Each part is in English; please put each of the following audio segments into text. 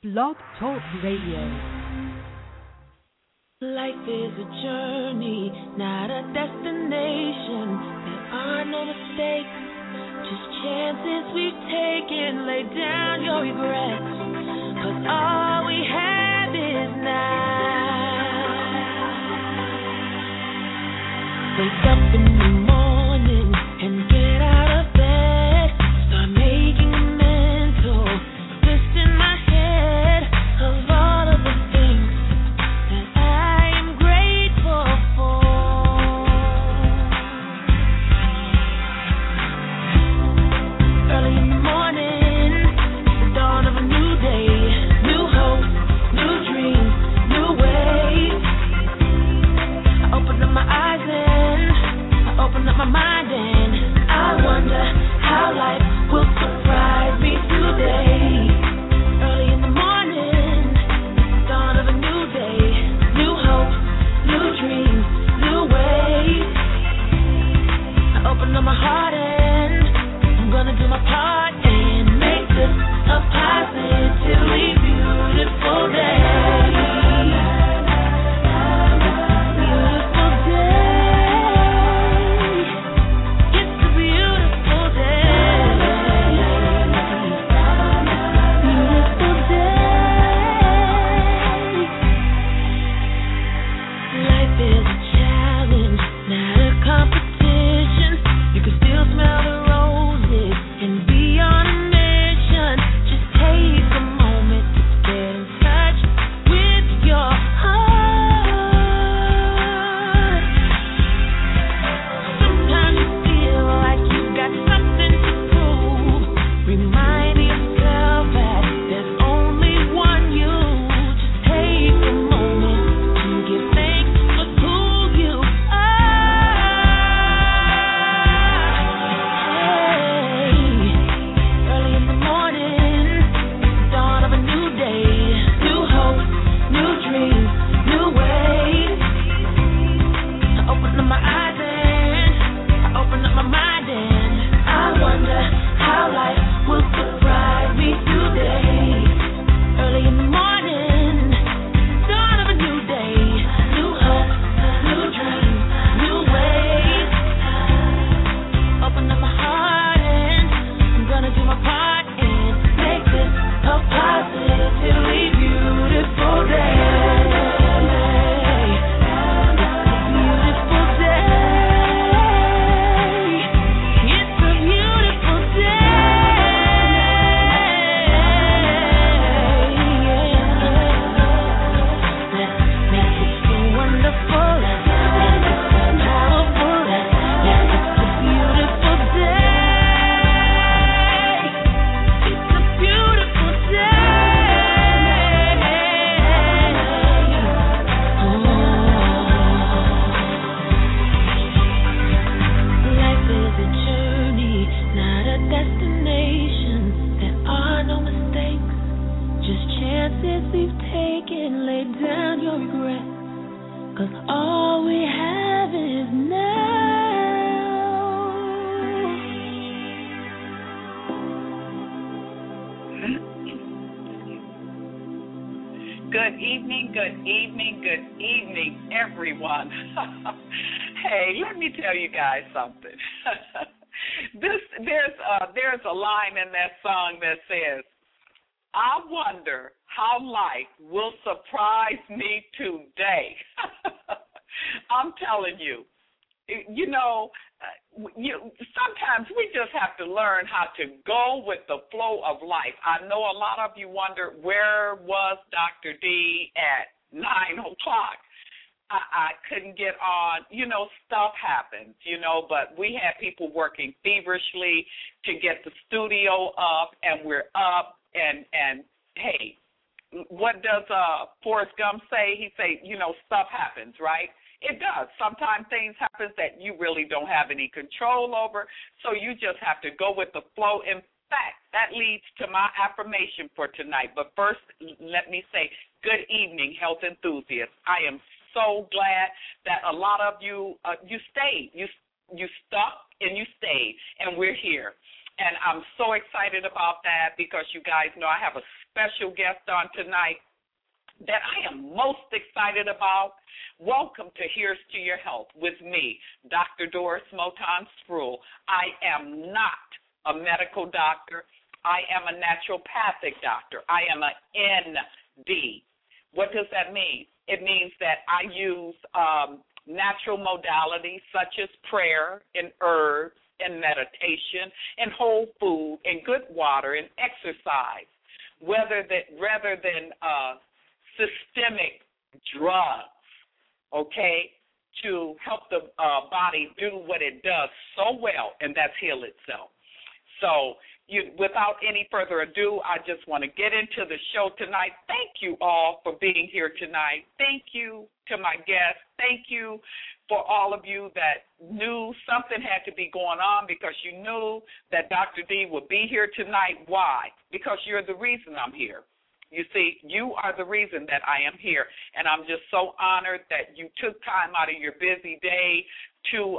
Blog Talk Radio. Life is a journey, not a destination. There are no mistakes, just chances we've taken. Lay down your regrets, 'cause all we have is now. Wake up in the morning and get out of bed. Start making a mental list in my head of all of the things that I am grateful for. Early in the morning, the dawn of a new day, new hopes, new dreams, new ways. I open up my eyes and I open up my mind and I wonder how life will surprise me today. Early in the morning, dawn of a new day, new hopes, new dreams, new ways. I open up my heart and I'm gonna do my part and make this a positively beautiful day. Everyone. Hey, let me tell you guys something. There's a line in that song that says, "I wonder how life will surprise me today." I'm telling you, sometimes we just have to learn how to go with the flow of life. I know a lot of you wonder, where was Dr. D at 9 o'clock? I couldn't get on. Stuff happens, but we had people working feverishly to get the studio up, and we're up, and hey, what does Forrest Gump say? He say, stuff happens, right? It does. Sometimes things happen that you really don't have any control over, so you just have to go with the flow. In fact, that leads to my affirmation for tonight. But first, let me say good evening, health enthusiasts. I am so glad that a lot of you, you stayed. You stuck and you stayed, and we're here. And I'm so excited about that because you guys know I have a special guest on tonight that I am most excited about. Welcome to Here's to Your Health with me, Dr. Doris Moton Sproul. I am not a medical doctor. I am a naturopathic doctor. I am an ND. What does that mean? It means that I use natural modalities such as prayer and herbs and meditation and whole food and good water and exercise, rather than systemic drugs, okay, to help the body do what it does so well, and that's heal itself. So without any further ado, I just want to get into the show tonight. Thank you all for being here tonight. Thank you to my guests. Thank you for all of you that knew something had to be going on because you knew that Dr. D would be here tonight. Why? Because you're the reason I'm here. You see, you are the reason that I am here, and I'm just so honored that you took time out of your busy day to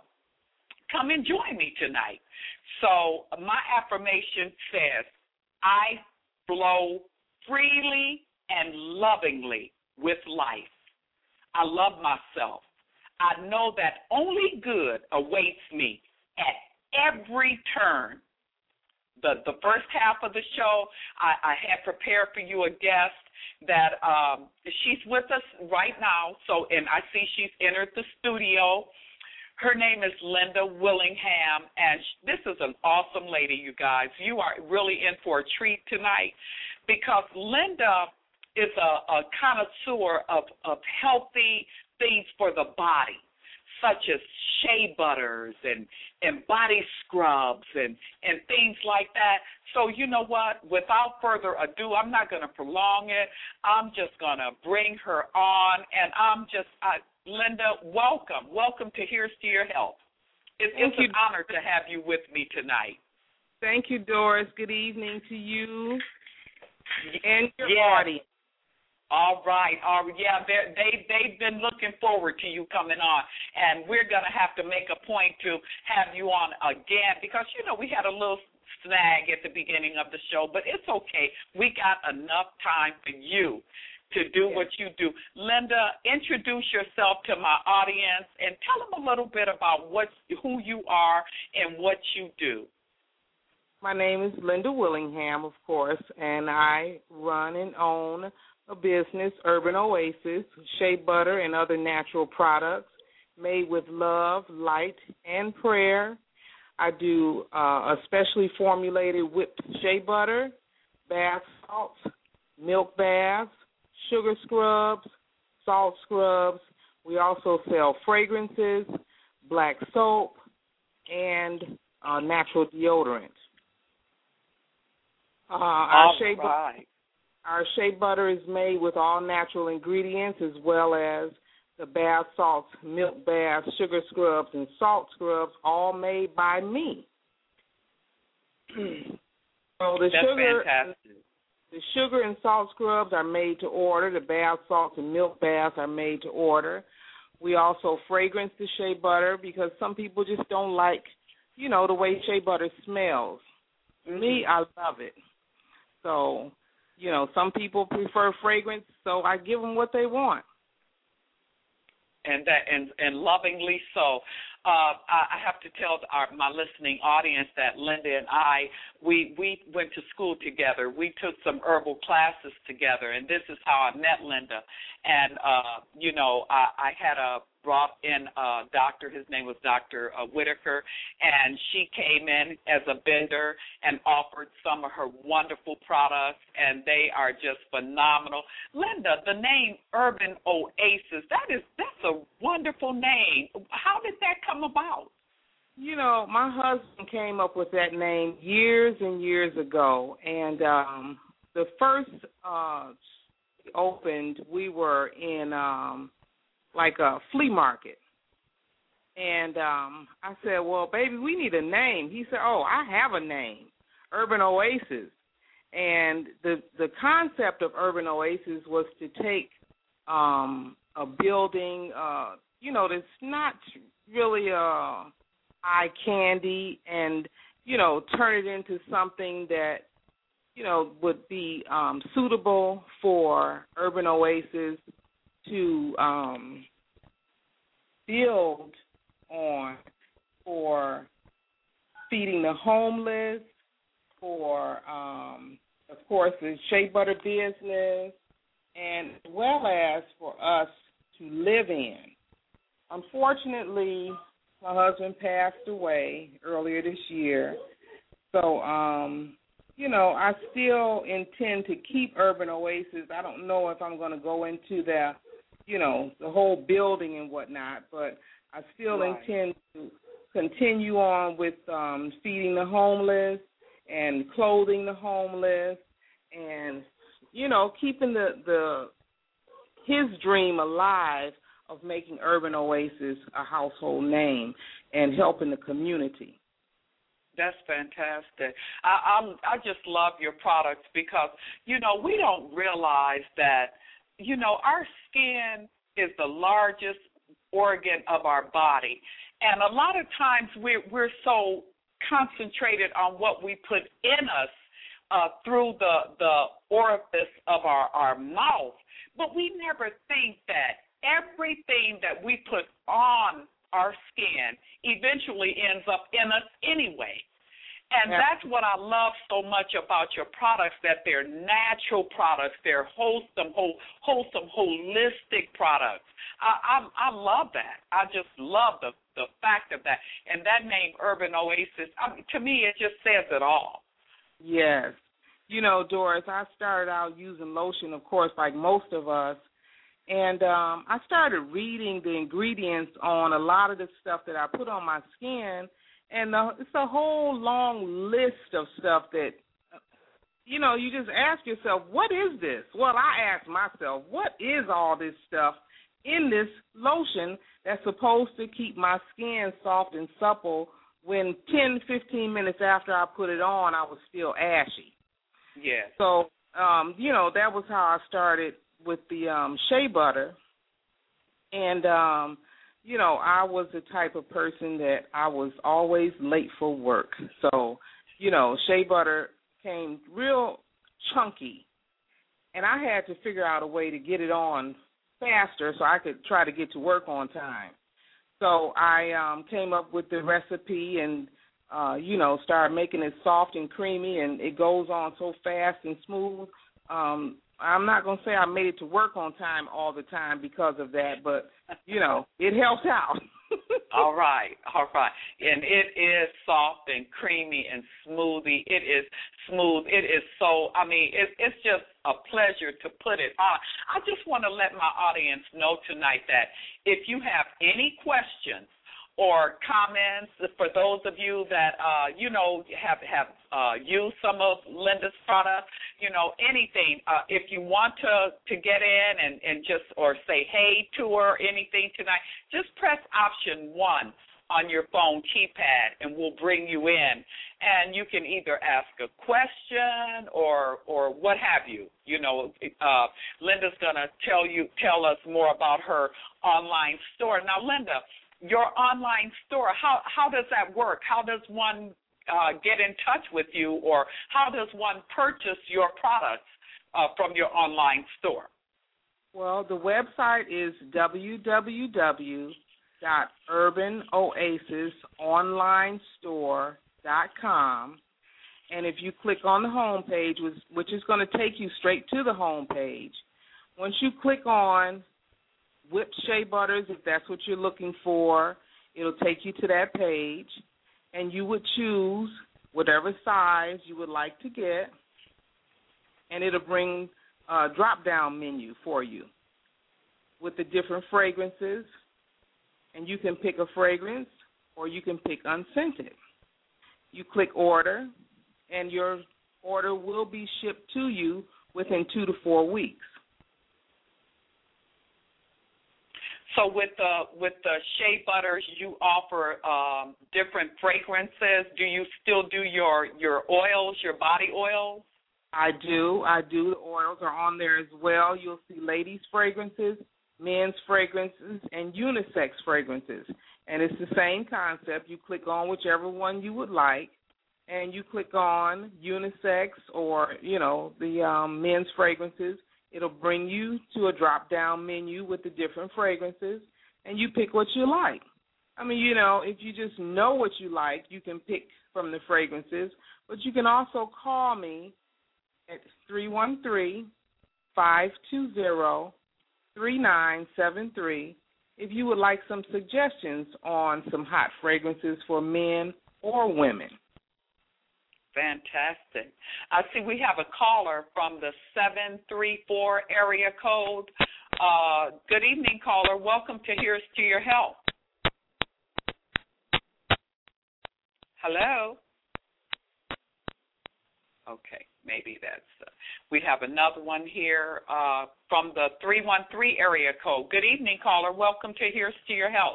come and join me tonight. So my affirmation says, I flow freely and lovingly with life. I love myself. I know that only good awaits me at every turn. The first half of the show, I had prepared for you a guest that she's with us right now. So, and I see she's entered the studio. Her name is Linda Willingham, and this is an awesome lady, you guys. You are really in for a treat tonight because Linda is a connoisseur of healthy things for the body, such as shea butters and body scrubs and things like that. So you know what? Without further ado, I'm not going to prolong it. I'm just going to bring her on, and Linda, welcome. Welcome to Here's to Your Health. It's an honor to have you with me tonight. Thank you, Doris. Good evening to you and your audience. All right. Yeah, they've been looking forward to you coming on, and we're going to have to make a point to have you on again because, you know, we had a little snag at the beginning of the show, but it's okay. We got enough time for you to do what you do. Linda, introduce yourself to my audience and tell them a little bit about who you are and what you do. My name is Linda Willingham, of course, and I run and own a business, Urban Oasis, shea butter and other natural products made with love, light, and prayer. I do a specially formulated whipped shea butter, bath salts, milk baths, sugar scrubs, salt scrubs. We also sell fragrances, black soap, and natural deodorant. Our shea butter is made with all natural ingredients as well as the bath salts, milk baths, sugar scrubs, and salt scrubs, all made by me. So That's fantastic. The sugar and salt scrubs are made to order. The bath salts and milk baths are made to order. We also fragrance the shea butter because some people just don't like, you know, the way shea butter smells. Me, I love it. So, you know, some people prefer fragrance, so I give them what they want. And lovingly so. I have to tell my listening audience that Linda and I, we went to school together. We took some herbal classes together, and this is how I met Linda. And, you know, I had brought in a doctor. His name was Dr. Whitaker, and she came in as a vendor and offered some of her wonderful products, and they are just phenomenal. Linda, the name Urban Oasis, that's a wonderful name. How did that come about? You know, my husband came up with that name years and years ago, and the first opened, we were in like a flea market. And I said, well, baby, we need a name. He said, oh, I have a name, Urban Oasis. And the concept of Urban Oasis was to take a building, you know, that's not really eye candy and, you know, turn it into something that would be suitable for Urban Oasis to build on for feeding the homeless, for, of course, the shea butter business, and as well as for us to live in. Unfortunately, my husband passed away earlier this year, so, I still intend to keep Urban Oasis. I don't know if I'm going to go into the whole building and whatnot, but I still intend to continue on with feeding the homeless and clothing the homeless and, keeping his dream alive of making Urban Oasis a household name and helping the community. That's fantastic. I just love your products because, we don't realize that, our skin is the largest organ of our body. And a lot of times we're so concentrated on what we put in us through the orifice of our mouth, but we never think that everything that we put on our skin eventually ends up in us anyway. And that's what I love so much about your products, that they're natural products, they're wholesome, holistic products. I love that. I just love the fact of that. And that name, Urban Oasis, to me, it just says it all. Yes. Doris, I started out using lotion, of course, like most of us. And I started reading the ingredients on a lot of the stuff that I put on my skin, and it's a whole long list of stuff that, you just ask yourself, what is this? Well, I asked myself, what is all this stuff in this lotion that's supposed to keep my skin soft and supple when 10, 15 minutes after I put it on, I was still ashy? Yeah. So, that was how I started with the shea butter, and I was the type of person that I was always late for work. So, shea butter came real chunky, and I had to figure out a way to get it on faster so I could try to get to work on time. So I came up with the recipe and, started making it soft and creamy, and it goes on so fast and smooth. I'm not going to say I made it to work on time all the time because of that, but, it helps out. All right. And it is soft and creamy and smoothie. It is smooth. It is so, it's just a pleasure to put it on. I just want to let my audience know tonight that if you have any questions or comments, for those of you that, have used some of Linda's products, anything, if you want to get in and just, or say hey to her or anything tonight, just press option 1 on your phone keypad and we'll bring you in. And you can either ask a question or what have you. Linda's going to tell us more about her online store. Now, Linda, your online store, how does that work? How does one get in touch with you, or how does one purchase your products from your online store? Well, the website is www.urbanoasisonlinestore.com, and if you click on the home page, which is going to take you straight to the home page, once you click on whipped shea butters, if that's what you're looking for, it'll take you to that page, and you would choose whatever size you would like to get, and it'll bring a drop-down menu for you with the different fragrances, and you can pick a fragrance or you can pick unscented. You click order, and your order will be shipped to you within 2 to 4 weeks. So with the shea butters, you offer different fragrances. Do you still do your oils, your body oils? I do. The oils are on there as well. You'll see ladies' fragrances, men's fragrances, and unisex fragrances. And it's the same concept. You click on whichever one you would like, and you click on unisex or, the men's fragrances. It'll bring you to a drop-down menu with the different fragrances, and you pick what you like. I mean, if you just know what you like, you can pick from the fragrances, but you can also call me at 313-520-3973 if you would like some suggestions on some hot fragrances for men or women. Fantastic. I see we have a caller from the 734 area code. Good evening, caller. Welcome to Here's to Your Health. Hello? Okay, maybe that's we have another one here from the 313 area code. Good evening, caller. Welcome to Here's to Your Health.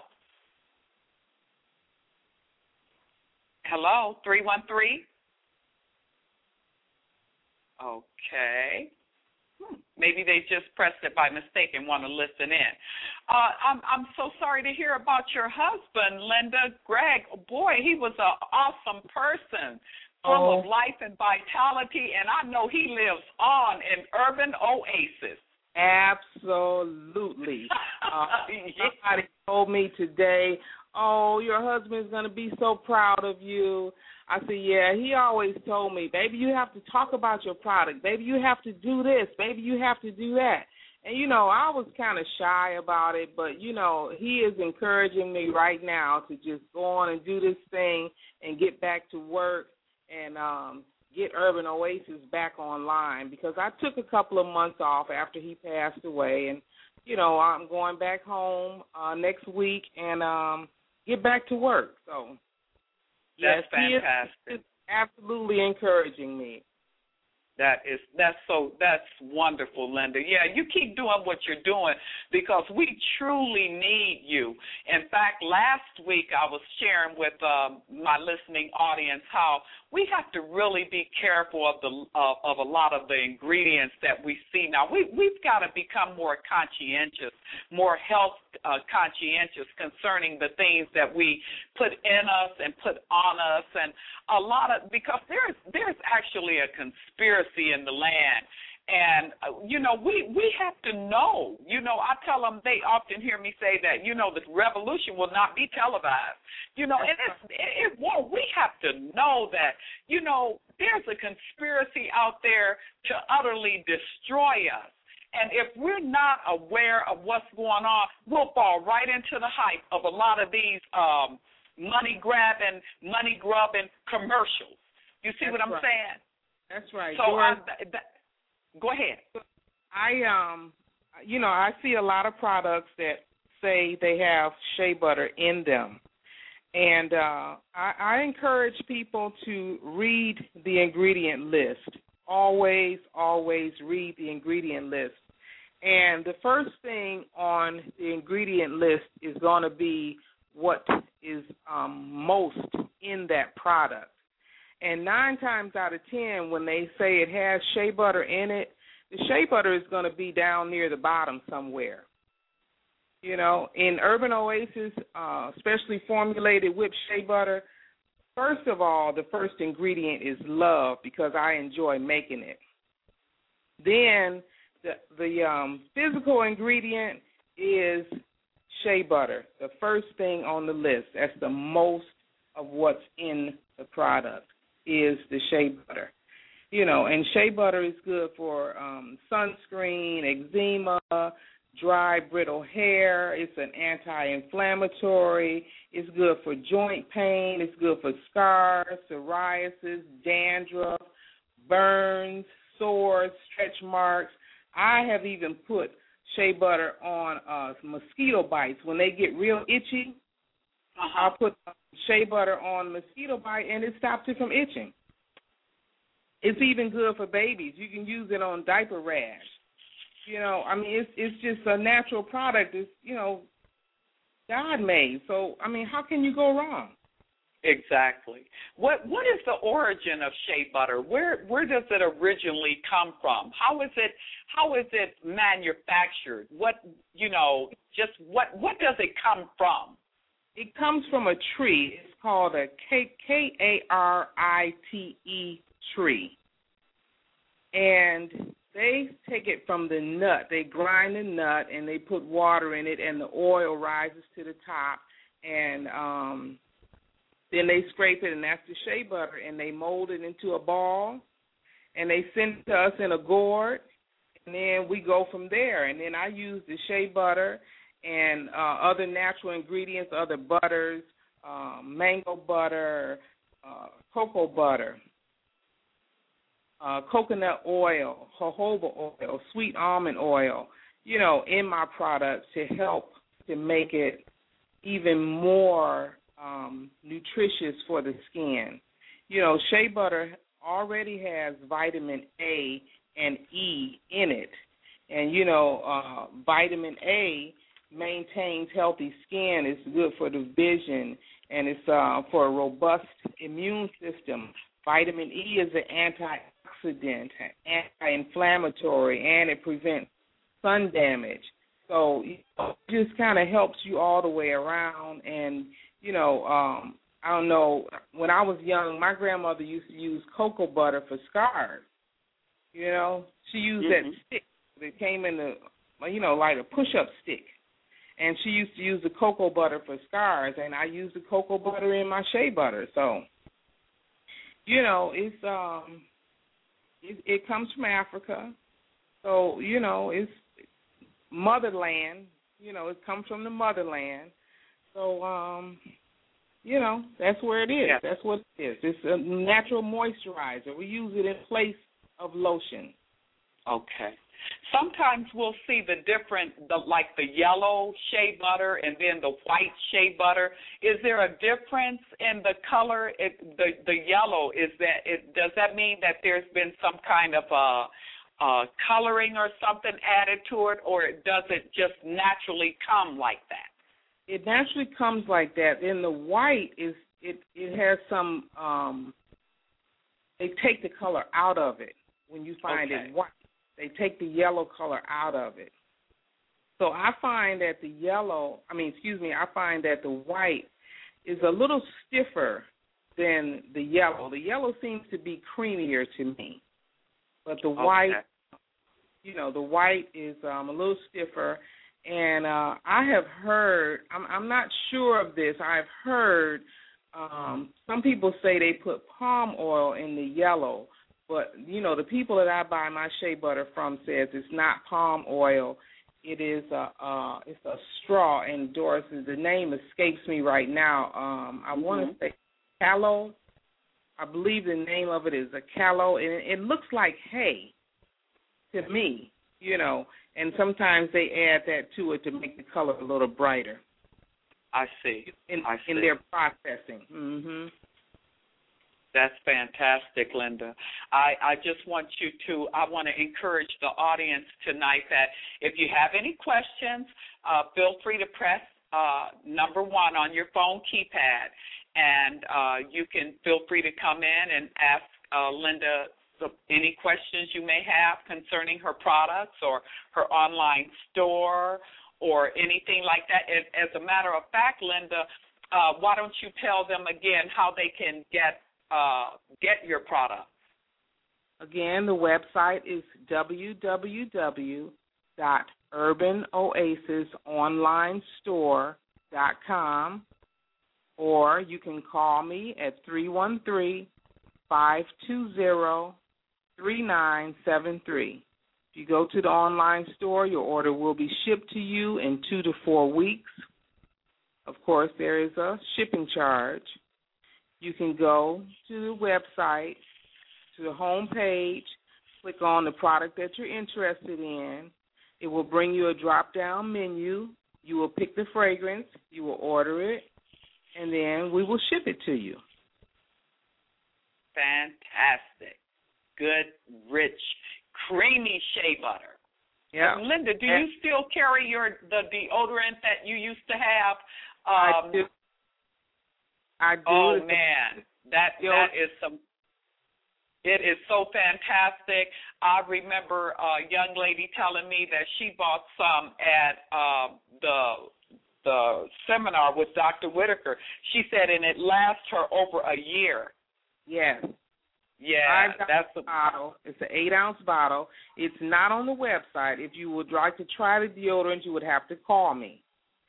Hello, 313? Okay. Maybe they just pressed it by mistake and want to listen in. I'm so sorry to hear about your husband, Linda. Greg, boy, he was an awesome person, full of life and vitality, and I know he lives on in Urban Oasis. Absolutely. Somebody told me today, your husband's going to be so proud of you. I said, yeah, he always told me, baby, you have to talk about your product. Baby, you have to do this. Baby, you have to do that. And, I was kind of shy about it, but, he is encouraging me right now to just go on and do this thing and get back to work and get Urban Oasis back online, because I took a couple of months off after he passed away. And, I'm going back home next week and get back to work. So, that's yes, fantastic. He is absolutely encouraging me. That's wonderful, Linda. Yeah, you keep doing what you're doing because we truly need you. In fact, last week I was sharing with my listening audience how we have to really be careful of a lot of the ingredients that we see now. We've got to become more conscientious, more health conscientious concerning the things that we put in us and put on us, and because there's actually a conspiracy in the land. And, we have to know. I tell them, they often hear me say that, the revolution will not be televised. And it won't. We have to know that, there's a conspiracy out there to utterly destroy us. And if we're not aware of what's going on, we'll fall right into the hype of a lot of these money-grabbing, money-grubbing commercials. You see what I'm saying? That's right. So go ahead. I see a lot of products that say they have shea butter in them. And I encourage people to read the ingredient list. Always, always read the ingredient list. And the first thing on the ingredient list is going to be what is most in that product. And 9 times out of 10, when they say it has shea butter in it, the shea butter is going to be down near the bottom somewhere. In Urban Oasis, especially formulated whipped shea butter, first of all, the first ingredient is love, because I enjoy making it. Then the physical ingredient is shea butter, the first thing on the list. That's the most of what's in the product is the shea butter. And shea butter is good for sunscreen, eczema, dry, brittle hair. It's an anti-inflammatory. It's good for joint pain. It's good for scars, psoriasis, dandruff, burns, sores, stretch marks. I have even put shea butter on mosquito bites. When they get real itchy, I'll put shea butter on mosquito bite, and it stops it from itching. It's even good for babies. You can use it on diaper rash. It's just a natural product. It's, God made. So, how can you go wrong? Exactly. What is the origin of shea butter? Where does it originally come from? How is it manufactured? What does it come from? It comes from a tree. It's called a Karite tree. And they take it from the nut. They grind the nut and they put water in it, and the oil rises to the top. And then they scrape it, and that's the shea butter. And they mold it into a ball, and they send it to us in a gourd. And then we go from there. And then I use the shea butter and other natural ingredients, other butters, mango butter, cocoa butter, coconut oil, jojoba oil, sweet almond oil, in my products to help to make it even more nutritious for the skin. Shea butter already has vitamin A and E in it. And, vitamin A maintains healthy skin. It's good for the vision, and it's for a robust immune system. Vitamin E is an antioxidant, anti-inflammatory, and it prevents sun damage. So it just kind of helps you all the way around. And, I don't know, when I was young, my grandmother used to use cocoa butter for scars. She used that stick that came in the, like a push-up stick. And she used to use the cocoa butter for scars, and I use the cocoa butter in my shea butter. So, it's it comes from Africa. So, it's motherland. It comes from the motherland. So, that's where it is. Yeah. That's what it is. It's a natural moisturizer. We use it in place of lotion. Okay. Sometimes we'll see the yellow shea butter and then the white shea butter. Is there a difference in the color? The yellow, does that mean that there's been some kind of coloring or something added to it, or does it just naturally come like that? It naturally comes like that. In the white, it has some, they take the color out of it when you find it white. They take the yellow color out of it. So I find that the white is a little stiffer than the yellow. The yellow seems to be creamier to me. But the white, the white is a little stiffer. And I have heard, I'm not sure of this, I've heard some people say they put palm oil in the yellow. But, the people that I buy my shea butter from says it's not palm oil. It is it's a straw, and Doris, the name escapes me right now. I want to say callow. I believe the name of it is a callow, and it looks like hay to me, and sometimes they add that to it to make the color a little brighter. I see. In their processing. Mm-hmm. That's fantastic, Linda. I just want I want to encourage the audience tonight that if you have any questions, feel free to press number 1 on your phone keypad, and you can feel free to come in and ask Linda any questions you may have concerning her products or her online store or anything like that. As a matter of fact, Linda, why don't you tell them again how they can get your product? Again, the website is www.urbanoasisonlinestore.com, or you can call me at 313-520-3973. If you go to the online store, your order will be shipped to you in 2 to 4 weeks. Of course, there is a shipping charge. You can go to the website, to the home page, click on the product that you're interested in. It will bring you a drop-down menu. You will pick the fragrance. You will order it, and then we will ship it to you. Fantastic. Good, rich, creamy shea butter. Yeah. Linda, do you still carry the deodorant that you used to have? I do. Oh, man, that is some. It is so fantastic. I remember a young lady telling me that she bought some at the seminar with Dr. Whitaker. She said, and it lasts her over a year. Yes. Yeah, that's a bottle. It's an 8-ounce bottle. It's not on the website. If you would like to try the deodorant, you would have to call me.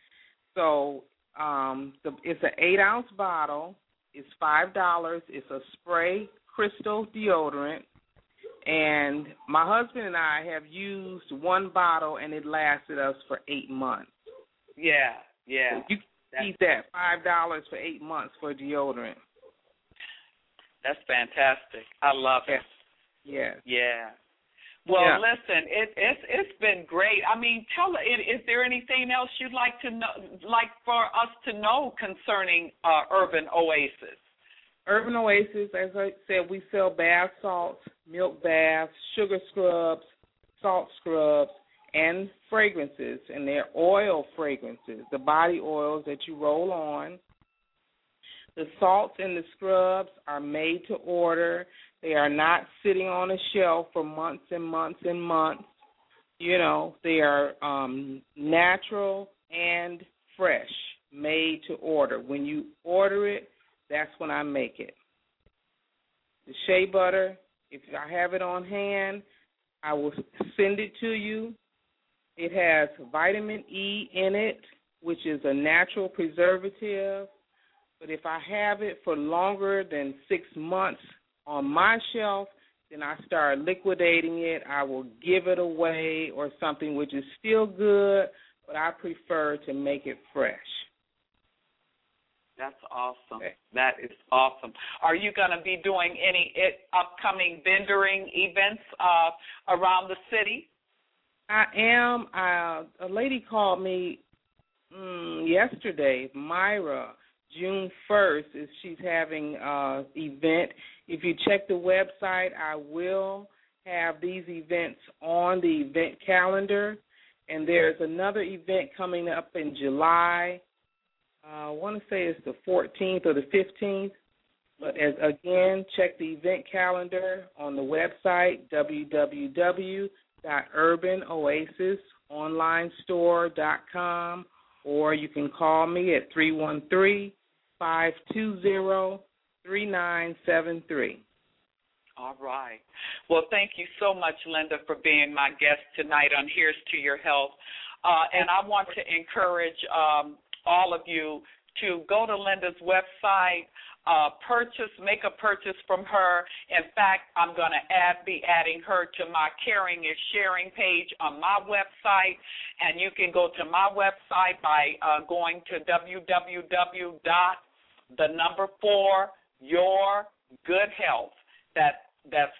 So it's an 8-ounce bottle. It's $5. It's a spray crystal deodorant. And my husband and I have used one bottle, and it lasted us for 8 months. Yeah. So you can keep that $5 for 8 months for deodorant. That's fantastic. I love it. Yeah. Yeah. Well, listen, it's been great. I mean, is there anything else you'd like to know, like for us to know concerning Urban Oasis? Urban Oasis, as I said, we sell bath salts, milk baths, sugar scrubs, salt scrubs, and fragrances, and they're oil fragrances, the body oils that you roll on. The salts and the scrubs are made to order. They are not sitting on a shelf for months and months and months. You know, they are natural and fresh, made to order. When you order it, that's when I make it. The shea butter, if I have it on hand, I will send it to you. It has vitamin E in it, which is a natural preservative. But if I have it for longer than 6 months on my shelf, then I start liquidating it. I will give it away or something, which is still good, but I prefer to make it fresh. That's awesome. Okay. That is awesome. Are you going to be doing any upcoming vendoring events around the city? I am. A lady called me yesterday, Myra, June 1st, she's having an event. If you check the website, I will have these events on the event calendar. And there's another event coming up in July. I want to say it's the 14th or the 15th. But again, check the event calendar on the website, www.urbanoasisonlinestore.com, or you can call me at 313-520-3973. All right. Well, thank you so much, Linda, for being my guest tonight on Here's to Your Health. And I want to encourage all of you to go to Linda's website, make a purchase from her. In fact, I'm going to be adding her to my Caring is Sharing page on my website, and you can go to my website by going to www.4yourgoodhealth. That's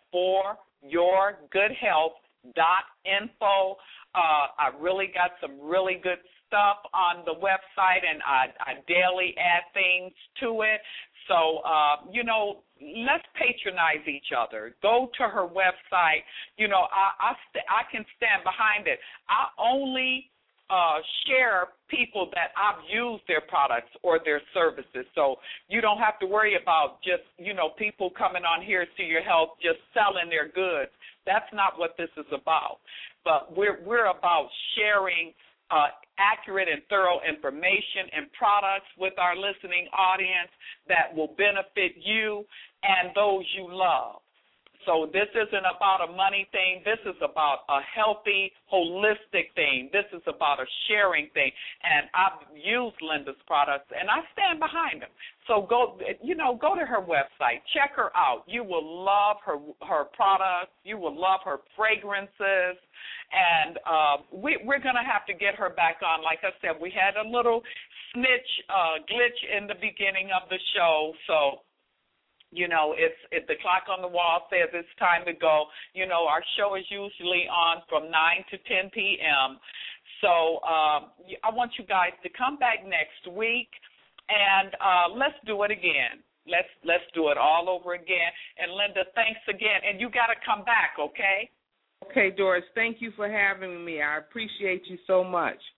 foryourgoodhealth.info. I really got some really good stuff on the website, and I daily add things to it. So, let's patronize each other. Go to her website. I can stand behind it. I only share people that I've used their products or their services. So you don't have to worry about just, people coming on here to your health just selling their goods. That's not what this is about. But we're about sharing accurate and thorough information and products with our listening audience that will benefit you and those you love. So this isn't about a money thing. This is about a healthy, holistic thing. This is about a sharing thing. And I've used Linda's products, and I stand behind them. So go to her website. Check her out. You will love her products. You will love her fragrances. And we're going to have to get her back on. Like I said, we had a little glitch in the beginning of the show, so if the clock on the wall says it's time to go. Our show is usually on from 9 to 10 p.m. So I want you guys to come back next week, and let's do it again. Let's do it all over again. And Linda, thanks again. And you got to come back, okay? Okay, Doris, thank you for having me. I appreciate you so much.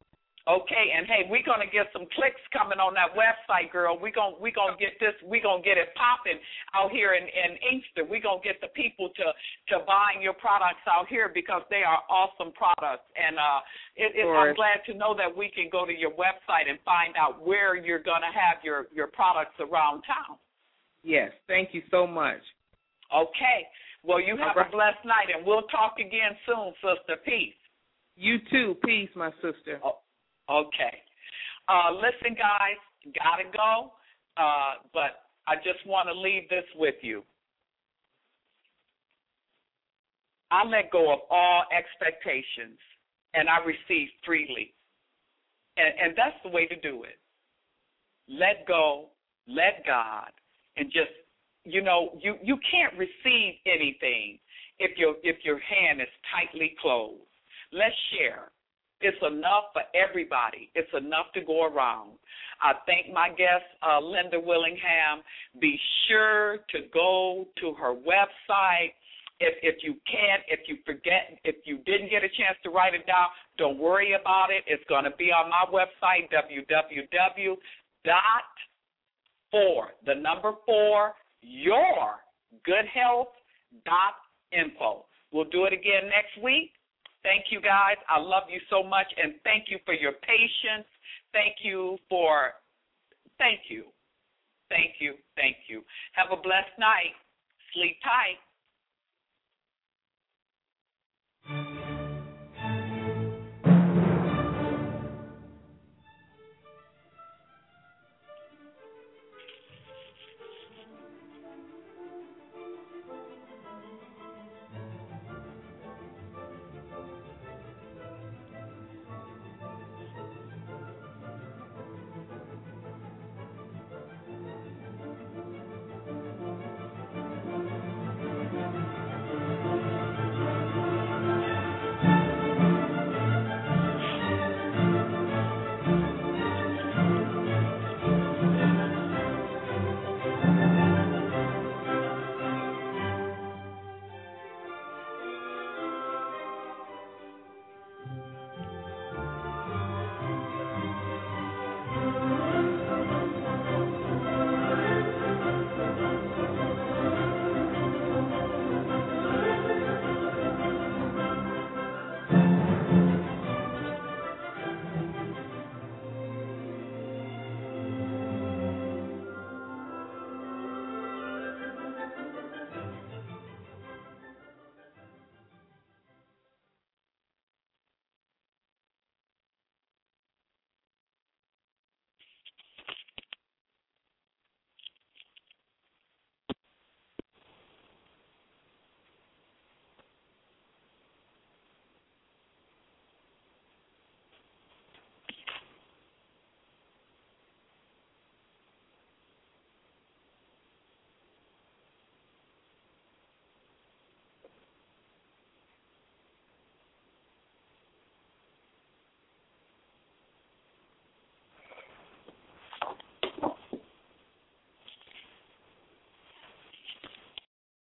Okay, and hey, we're gonna get some clicks coming on that website, girl. We're gonna get this. We're gonna get it popping out here in Inkster. We're gonna get the people to buying your products out here because they are awesome products. And I'm glad to know that we can go to your website and find out where you're gonna have your products around town. Yes, thank you so much. Okay, well, you have a blessed night, and we'll talk again soon, sister. Peace. You too. Peace, my sister. Oh. Okay. Listen, guys, gotta go, but I just want to leave this with you. I let go of all expectations, and I receive freely. And that's the way to do it. Let go, let God, and just, you can't receive anything if your hand is tightly closed. Let's share. It's enough for everybody. It's enough to go around. I thank my guest, Linda Willingham. Be sure to go to her website. If you can't, if you forget, if you didn't get a chance to write it down, don't worry about it. It's going to be on my website, www.4yourgoodhealth.info. We'll do it again next week. Thank you, guys. I love you so much, and thank you for your patience. Thank you. Have a blessed night. Sleep tight.